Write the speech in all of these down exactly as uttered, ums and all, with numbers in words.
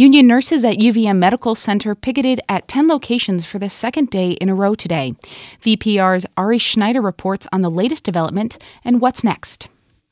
Union nurses at U V M Medical Center picketed at ten locations for the second day in a row today. V P R's Ari Schneider reports on the latest development and what's next.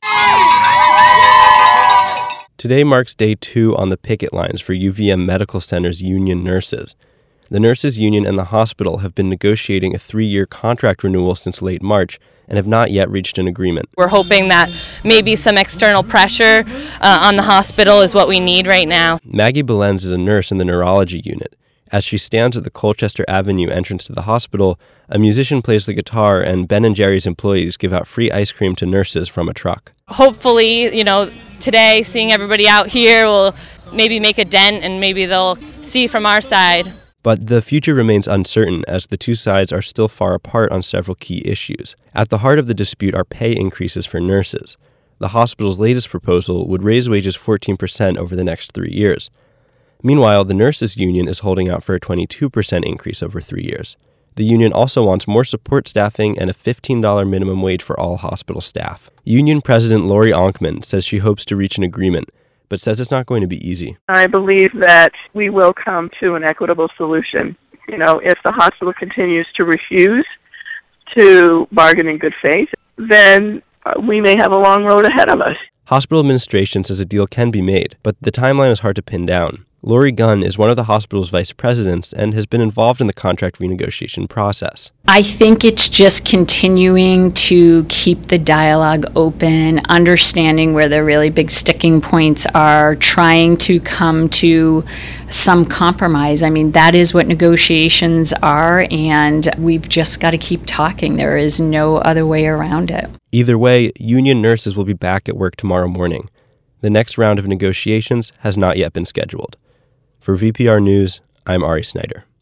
Today marks day two on the picket lines for U V M Medical Center's union nurses. The nurses' union and the hospital have been negotiating a three-year contract renewal since late March and have not yet reached an agreement. We're hoping that maybe some external pressure uh, on the hospital is what we need right now. Maggie Belenz is a nurse in the neurology unit. As she stands at the Colchester Avenue entrance to the hospital, a musician plays the guitar and Ben and Jerry's employees give out free ice cream to nurses from a truck. Hopefully, you know, today seeing everybody out here will maybe make a dent and maybe they'll see from our side. But the future remains uncertain as the two sides are still far apart on several key issues. At the heart of the dispute are pay increases for nurses. The hospital's latest proposal would raise wages fourteen percent over the next three years. Meanwhile, the nurses' union is holding out for a twenty-two percent increase over three years. The union also wants more support staffing and a fifteen dollars minimum wage for all hospital staff. Union President Lori Onkman says she hopes to reach an agreement, but says it's not going to be easy. I believe that we will come to an equitable solution. You know, if the hospital continues to refuse to bargain in good faith, then uh, we may have a long road ahead of us. Hospital administration says a deal can be made, but the timeline is hard to pin down. Lori Gunn is one of the hospital's vice presidents and has been involved in the contract renegotiation process. I think it's just continuing to keep the dialogue open, understanding where the really big sticking points are, trying to come to some compromise. I mean, that is what negotiations are, and we've just got to keep talking. There is no other way around it. Either way, union nurses will be back at work tomorrow morning. The next round of negotiations has not yet been scheduled. For V P R News, I'm Ari Snyder.